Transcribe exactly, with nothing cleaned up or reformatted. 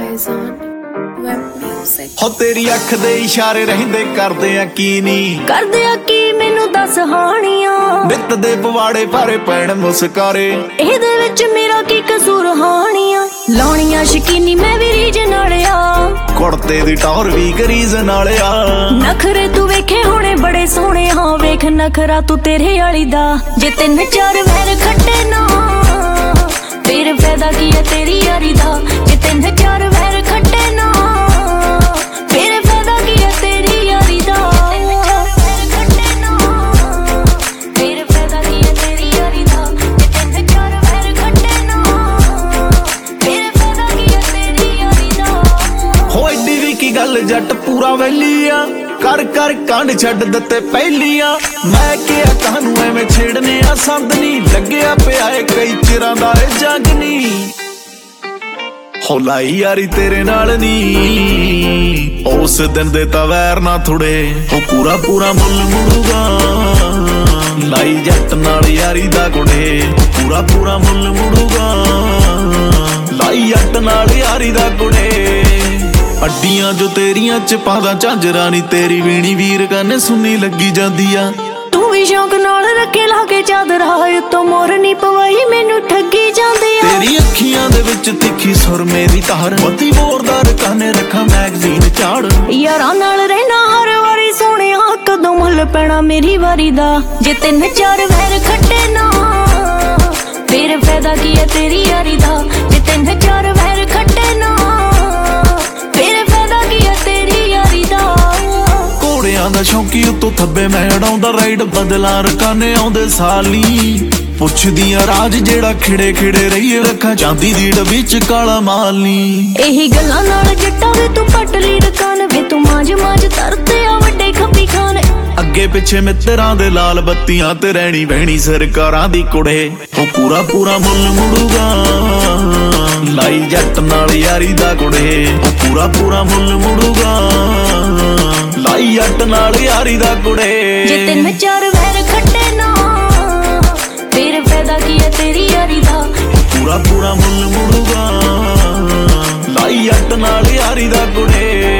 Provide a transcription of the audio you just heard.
is on web music. ਹੋ ਤੇਰੀ ਅੱਖ ਦੇ ਇਸ਼ਾਰੇ ਰਹਿੰਦੇ ਕਰਦੇ ਆ ਕੀ ਨੀ ਕਰਦੇ ਆ ਕੀ ਮੈਨੂੰ ਦੱਸ ਹਾਣੀਆਂ ਬਿੱਤ ਦੇ ਪਵਾੜੇ ਭਾਰੇ ਪੈਣ ਮੁਸਕਾਰੇ ਇਹਦੇ ਵਿੱਚ ਮੇਰਾ ਕੀ ਕਸੂਰ ਹਾਣੀਆਂ ਲਾਉਣੀਆਂ ਸ਼ਕੀਨੀ ਮੈਂ ਵੀ ਰੀਜ ਨਾਲਿਆ ਕੁੜਤੇ ਦੀ ਟੌਰ ਵੀ ਕਰੀਜ਼ ਨਾਲਿਆ ਨਖਰੇ ਤੂੰ ਵੇਖੇ ਹੋਣੇ ਬੜੇ ਸੋਹਣੇ ਹਾਂ ਵੇਖ ਨਖਰਾ ਤੂੰ ਤੇਰੇ ਵਾਲੀ ਦਾ ਜੇ ਤਿੰਨ ਚਾਰ ਵੈਰ ਖੱਟੇ ਨਾ ਫਿਰ ਫਾਇਦਾ ਕੀ ਹੈ ਤੇਰੀ ਯਾਰੀ ਦਾ ਜੇ ਤਿੰਨ ਚਾਰ ਵੈਰ ਖੱਟੇ ਨਾ ਫਿਰ ਫਾਇਦਾ ਕੀ ਹੈ ਤੇਰੀ ਯਾਰੀ ਦਾ ਗੱਲ ਜੱਟ ਪੂਰਾ ਵੈਲੀ ਆ ਕਰ ਕਰ ਕੰਡ ਛੱਡ ਦਿੱਤੇ ਪਹਿਲੀਆਂ ਮੈਂ ਕਿਹਾ ਕਾਹਨੂੰ ਐਵੇਂ ਛੇੜਨੇ ਆ ਸੰਦ ਨੀ ਲੱਗਿਆ ਪਿਆ ਏ ਕਈ ਚਿਰਾਂ ਦਾ ਏ ਜੰਗ ਨੀ ਹੋ ਲਾਈ ਯਾਰੀ ਤੇਰੇ ਨਾਲ ਨੀ ਉਸ ਦਿਨ ਦੇ ਤਾਂ ਵੈਰ ਨਾ ਥੋੜੇ ਉਹ ਪੂਰਾ ਪੂਰਾ ਮੁੱਲ ਮੁੜੂਗਾ ਲਾਈ ਜੱਟ ਨਾਲ ਯਾਰੀ ਦਾ ਕੁੜੇ ਪੂਰਾ ਪੂਰਾ ਮੁੱਲ ਮੁੜੂਗਾ ਲਾਈ ਜੱਟ ਨਾਲ ਯਾਰੀ ਦਾ ਕੁੜੇ ਅੱਡੀਆਂ ਜੋ ਤੇਰੀਆਂ ਚ ਪਾਦਾ ਝਾਂਜਰਾ ਨੀ ਤੇਰੀ ਵੀਣੀ ਵੀਰ ਕਾਨੇ ਸੁਣੀ ਲੱਗੀ ਜਾਂਦੀ ਆ ਤੂੰ ਵੀ ਸ਼ੌਕ ਨਾਲ ਰੱਖੇ ਲਾ ਕੇ ਚਾਦਰਾ ਉੱਤੋਂ ਮੋਰ ਨੀ ਪਵਾਈ ਮੈਨੂੰ ਠੱਗੀ ਜਾਂਦੀ ਆ ਤੇਰੀ ਅੱਖੀਆਂ ਦੇ ਵਿੱਚ ਤਿੱਖੀ ਸੁਰਮੇ ਦੀ ਤਾਰ ਮਤੀ ਮੋਰਦਾਰ ਕਾਨੇ ਰੱਖਾਂ ਮੈਗਜ਼ੀਨ ਝਾੜ ਯਾਰਾਂ ਨਾਲ ਰਹਿਣਾ ਹਰ ਵਾਰੀ ਸੋਹਣਿਆ ਕਦੋਂ ਮੁੱਲ ਪੈਣਾ ਮੇਰੀ ਵਾਰੀ ਦਾ ਜੇ ਤਿੰਨ ਚਾਰ ਵੈਰ ਖੱਟੇ ਨਾ ਫਿਰ ਫਾਇਦਾ ਕੀ ਹੈ ਤੇਰੀ ਯਾਰੀ ਦਾ ਜੇ ਤਿੰਨ ਚਾਰ ਵੈਰ ਖੱਟੇ ਨਾ ਦਾ ਸ਼ੌਂਕੀ ਉੱਤੋਂ ਥੱਬੇ ਮੈਂ ਅੜਾਉਂਦਾ ਰਾਈਡ ਬਦਲਾ ਰਕਾਨੇ ਆਉਂਦੇ ਸਾਲੀ ਪੁੱਛਦੀਆਂ ਰਾਜ ਜਿਹੜਾ ਖਿੜੇ ਖਿੜੇ ਰਹੀਏ ਰੱਖਾਂ ਚਾਂਦੀ ਦੀ ਡੱਬੀ ਚ ਕਾਲਾ ਮਾਲ ਨੀ ਇਹੀ ਗੱਲਾਂ ਨਾਲ ਜੱਟਾ ਵੇ ਤੂੰ ਪੱਟ ਲਈ ਰਕਾਨ ਵੇ ਤੂੰ ਮਾਂਜ ਮਾਂਜ ਤਰਤੇ ਆ ਵੱਡੇ ਖੱਪੀ ਖਾਨ ਅੱਗੇ ਪਿੱਛੇ ਮਿੱਤਰਾਂ ਦੇ ਲਾਲ ਬੱਤੀਆਂ ਤੇ ਰਹਿਣੀ ਬਹਿਣੀ ਸਰਕਾਰਾਂ ਦੀ ਕੁੜੇ ਉਹ ਪੂਰਾ ਪੂਰਾ ਮੁੱਲ ਮੁੜੂਗਾ ਲਾਈ ਜੱਟ ਨਾਲ ਯਾਰੀ ਦਾ ਕੁੜੇ ਉਹ ਪੂਰਾ ਪੂਰਾ ਮੁੱਲ ਮੁੜੂਗਾ ਲਾਈ ਜੱਟ ਨਾਲ ਯਾਰੀ ਦਾ ਕੁੜੇ ਜੇ ਤਿੰਨ ਚਾਰ ਵੈਰ ਖੱਟੇ ਨਾ ਫਿਰ ਫਾਇਦਾ ਕੀ ਹੈ ਤੇਰੀ ਯਾਰੀ ਦਾ ਪੂਰਾ ਪੂਰਾ ਮੁੱਲ ਮੁੜੂਗਾ ਲਾਈ ਜੱਟ ਨਾਲ ਯਾਰੀ ਦਾ ਕੁੜੇ।